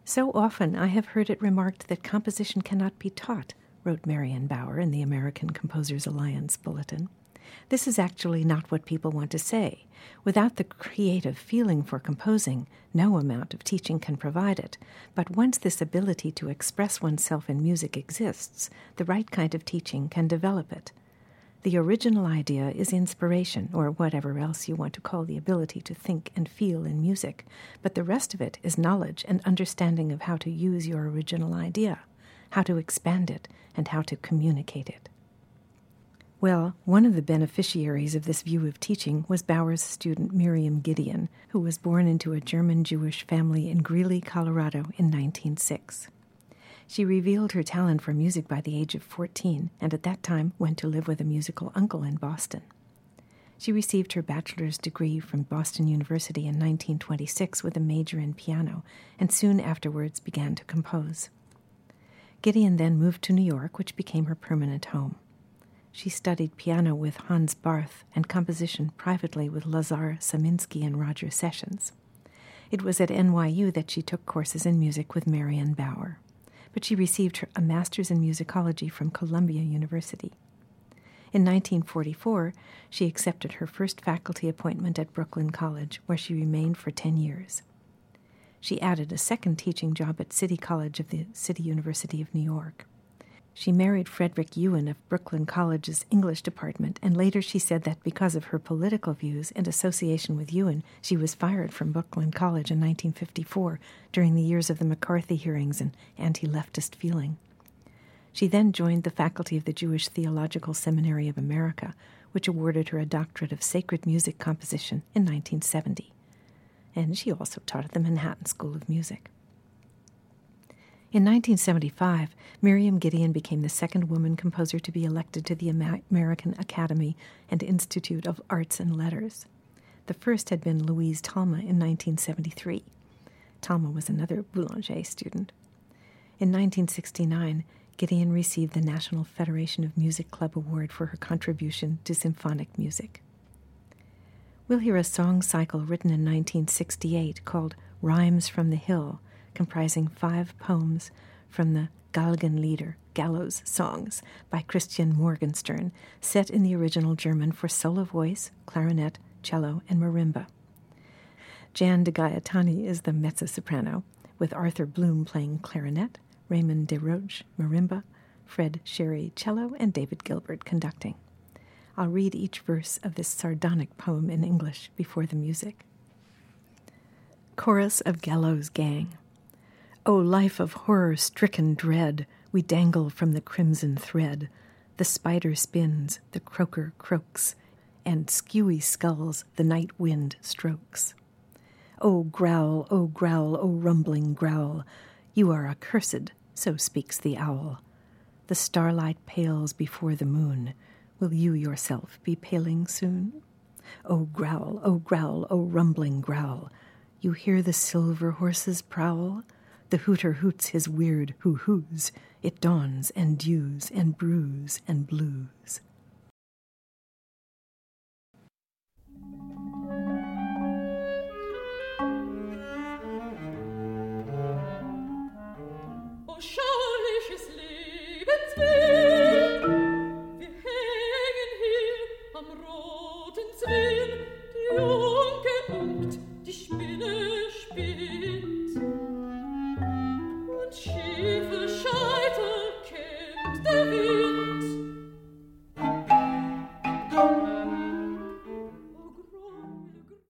So often I have heard it remarked that composition cannot be taught, wrote Marion Bauer in the American Composers Alliance Bulletin. This is actually not what people want to say. Without the creative feeling for composing, no amount of teaching can provide it. But once this ability to express oneself in music exists, the right kind of teaching can develop it. The original idea is inspiration, or whatever else you want to call the ability to think and feel in music, but the rest of it is knowledge and understanding of how to use your original idea, how to expand it, and how to communicate it. Well, one of the beneficiaries of this view of teaching was Bauer's student Miriam Gideon, who was born into a German Jewish family in Greeley, Colorado in 1906. She revealed her talent for music by the age of 14, and at that time went to live with a musical uncle in Boston. She received her bachelor's degree from Boston University in 1926 with a major in piano, and soon afterwards began to compose. Gideon then moved to New York, which became her permanent home. She studied piano with Hans Barth and composition privately with Lazar Saminsky and Roger Sessions. It was at NYU that she took courses in music with Marion Bauer, but she received a master's in musicology from Columbia University. In 1944, she accepted her first faculty appointment at Brooklyn College, where she remained for 10 years. She added a second teaching job at City College of the City University of New York. She married Frederick Ewan of Brooklyn College's English department, and later she said that because of her political views and association with Ewan, she was fired from Brooklyn College in 1954 during the years of the McCarthy hearings and anti-leftist feeling. She then joined the faculty of the Jewish Theological Seminary of America, which awarded her a doctorate of sacred music composition in 1970. And she also taught at the Manhattan School of Music. In 1975, Miriam Gideon became the second woman composer to be elected to the American Academy and Institute of Arts and Letters. The first had been Louise Talma in 1973. Talma was another Boulanger student. In 1969, Gideon received the National Federation of Music Club Award for her contribution to symphonic music. We'll hear a song cycle written in 1968 called Rhymes from the Hill, comprising 5 poems from the Galgenlieder, Gallows Songs, by Christian Morgenstern, set in the original German for solo voice, clarinet, cello, and marimba. Jan de Gaetani is the mezzo-soprano, with Arthur Bloom playing clarinet, Raymond Desroches marimba, Fred Sherry cello, and David Gilbert conducting. I'll read each verse of this sardonic poem in English before the music. Chorus of Gallows Gang. O life of horror-stricken dread, we dangle from the crimson thread. The spider spins, the croaker croaks, and skewy skulls the night wind strokes. O growl, O growl, O rumbling growl, you are accursed, so speaks the owl. The starlight pales before the moon. Will you yourself be paling soon? O growl, O growl, O rumbling growl, you hear the silver horses prowl? The hooter hoots his weird hoo-hoos. It dawns and dews and brews and blues. O schauliches Lebenswild, wir hängen hier am roten Zwirn, die Junke unkt, die Spinne spinnt. Und schiefe Scheitel kennt der Wind.